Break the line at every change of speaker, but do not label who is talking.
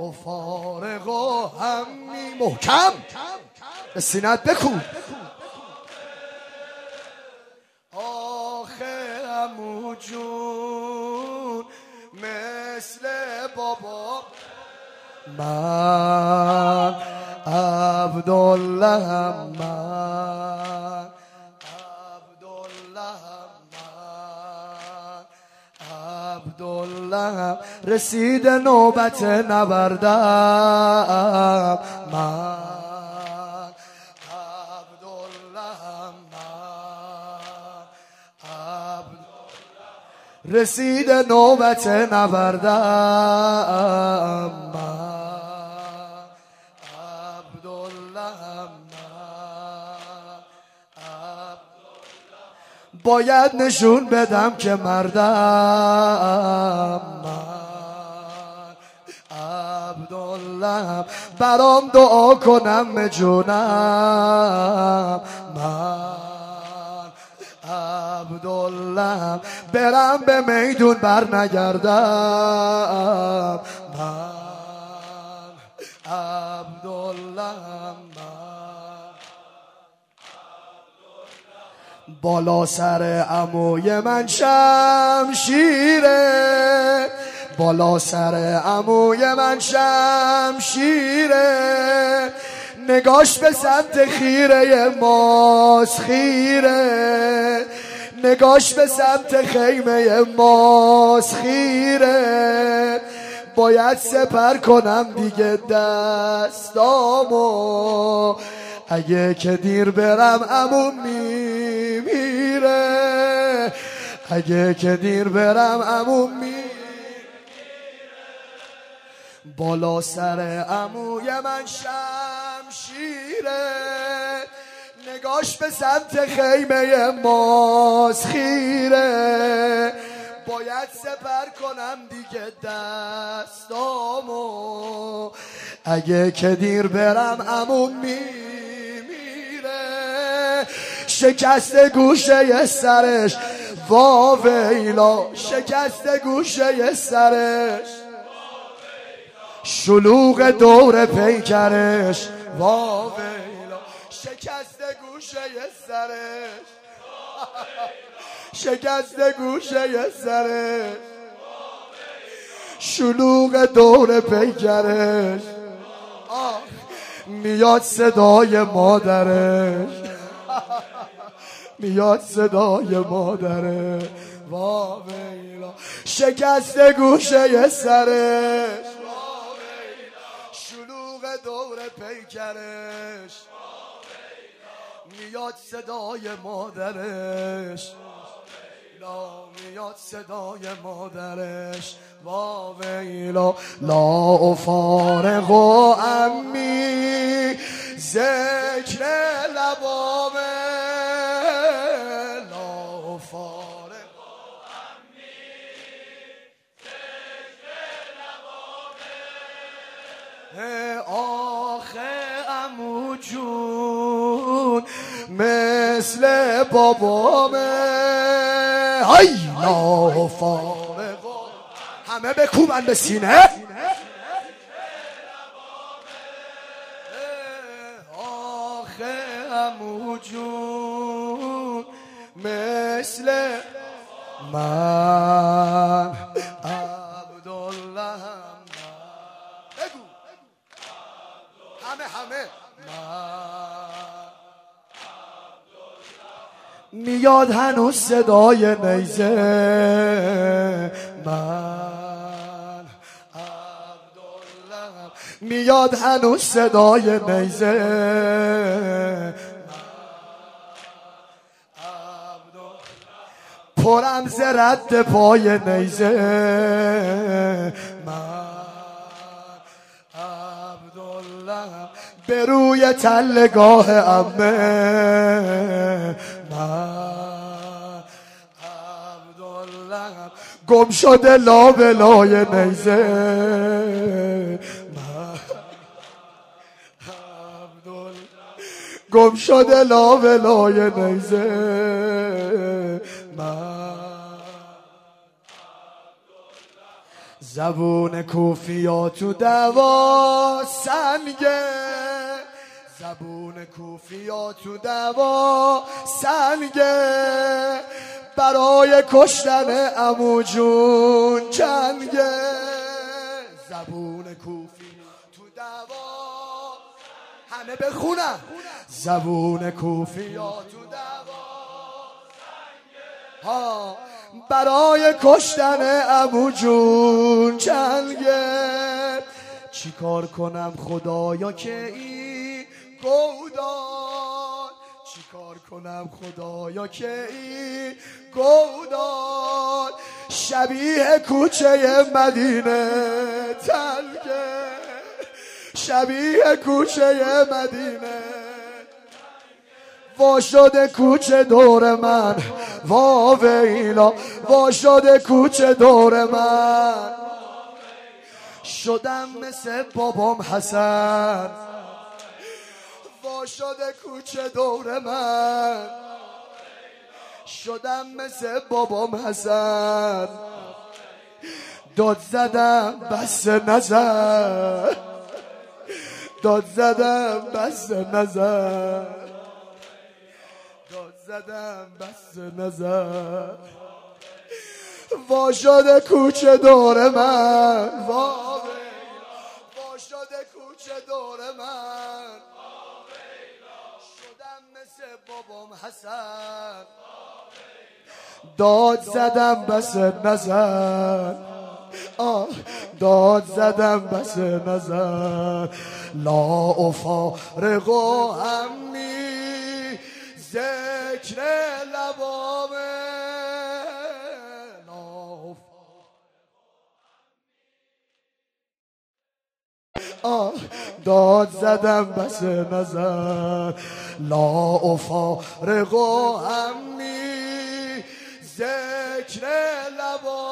فارغ و همی محکم به سینت بکن. آخه عمو جون مثل بابا من عبدالله عبدالله رسید نوبت نبردم من رسید نوبت نبردم من عبدالله باید نشون بدم که مردم من عبدالله برام دعا کنم جونم من عبدالله برم به میدون بر نگردم من عبدالله بالا سر عموی من شمشیره بالا سر عموی من شمشیره نگاش به سمت خیره ماست خیره نگاش به سمت خیمه ماست خیره باید سپر کنم دیگه دستامو اگه که دیر برم عمو میمیره اگه که دیر برم عمو میمیره بالا سر عموی من شمشیره نگاش به سمت خیمه ماست خیره باید سپر کنم دیگه دستامو اگه که دیر برم عمو میمیره شکست گوشه سرش واویلا شکست گوشه سرش شلوغ دور پیکرش واویلا شکست گوشه سرش شکست گوشه سرش شلوغ دور پیکرش میاد صدای مادرش میاد صدای مادرش واویلا شکست گوشه سرش شلوغ دور پیکرش میاد صدای مادرش میاد صدای مادرش واویلا لا فارغ و امی ذکر لبامه لا فارغ و امی ذکر لبامه آخه عمو جون مثل بابامه های لا فارغ همه بکوبن به سینه آخه عمو جون مثل من عبدالله بگو همه میاد هنوز صدای نیزه من عبدالله میاد هنوز صدای نیزه پرم ز رد پای نیزه من عبدالله به روی تلگاه عمه من عبدالله گم شده لابلای نیزه من عبدالله گم شده لابلای نیزه من زبون کوفیا تو دوا سنگه، زبون کوفیا تو دوا سنگه، برای کشتن عمو جون جنگه. زبون کوفی تو دوا، همه بخونن. زبون کوفیا تو دوا ها، برای کشتن عمو جون جنگه. چی کار کنم خدایا که این گودال، چی کار کنم خدایا که این گودال، شبیه کوچه مدینه تنگه، شبیه کوچه مدینه. وا شده کوچه دور من، وا ویلا، وا شده کوچه دور من، شدم مثل بابام حسن. وا شده کوچه دور من، شدم مثل بابام حسن. داد زدم بس نظر، داد زدم بس نظر، داد زدم بس نظر. وا شده کوچه دور من، وا شده کوچه دور من، شدم مثل بابام حسن. داد زدم بس نظر، داد زدم بس نظر. لا افارق همی ذکر لبامه، داد زدم بس نظر. لا افارق همی ذکر لبامه.